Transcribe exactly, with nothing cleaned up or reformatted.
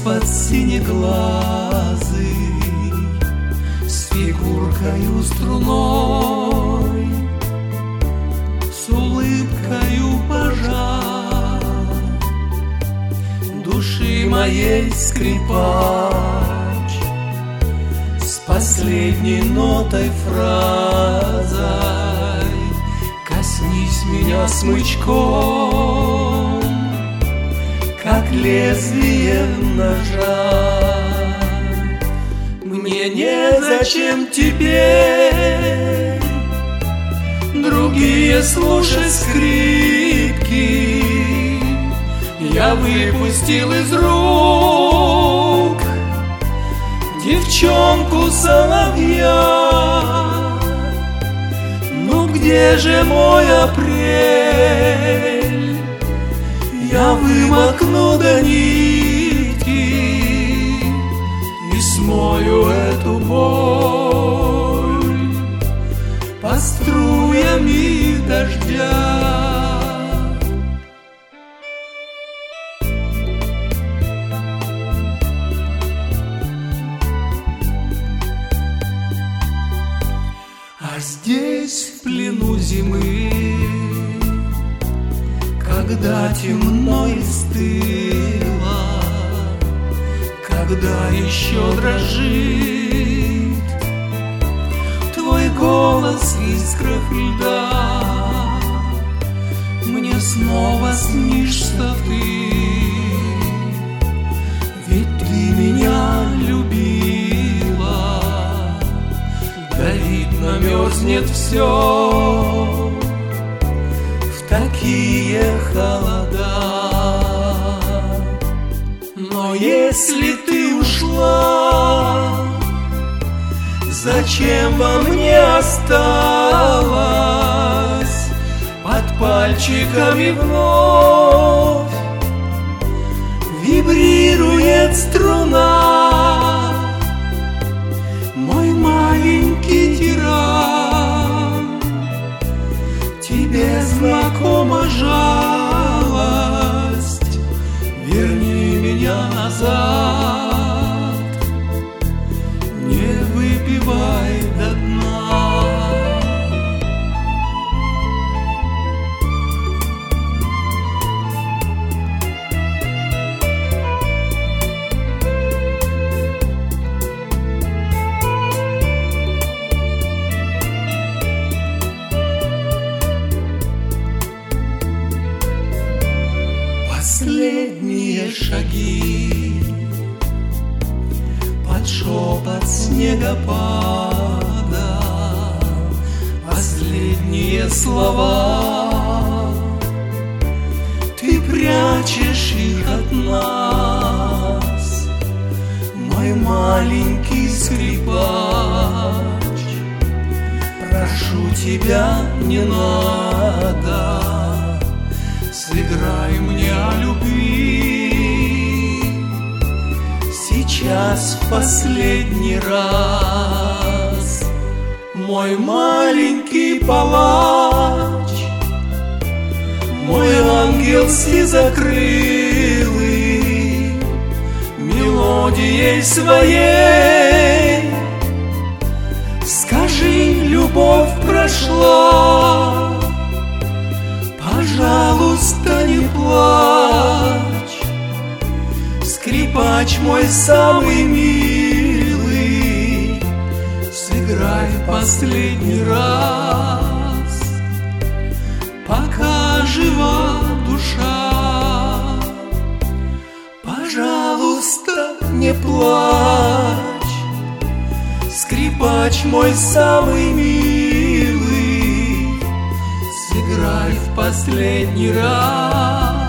из-под синеглазый, с фигуркою струной, с улыбкою пожар, души моей скрипач, с последней нотой фразой: коснись меня смычком, как лезвие ножа. Мне незачем теперь другие слушать скрипки. Я выпустил из рук девчонку соловья. Ну где же мой апрель? Я вымокну до нитки и смою эту боль по струями дождя. А здесь, в плену зимы, когда темно и стыло, когда еще дрожит твой голос в искрах льда, мне снова снишься ты, ведь ты меня любила. Да видно, мерзнет все в такие холода. Но если ты ушла, зачем во мне осталась под пальчиками вновь вибрирует струна? Мой маленький тиран, тебе знакома жалость, верни меня назад, не выпивай до дна. Последние шаги под шепот снегопада, последние слова, ты прячешь их от нас, мой маленький скрипач. Прошу тебя, не надо, сыграй мне о любви сейчас в последний раз. Мой маленький палач, мой ангел сизокрылый, мелодией своей скажи, любовь прошла. Пожалуйста, не плачь, скрипач мой самый милый, сыграй последний раз, пока жива душа. Пожалуйста, не плачь, скрипач мой самый милый, сыграй в последний раз.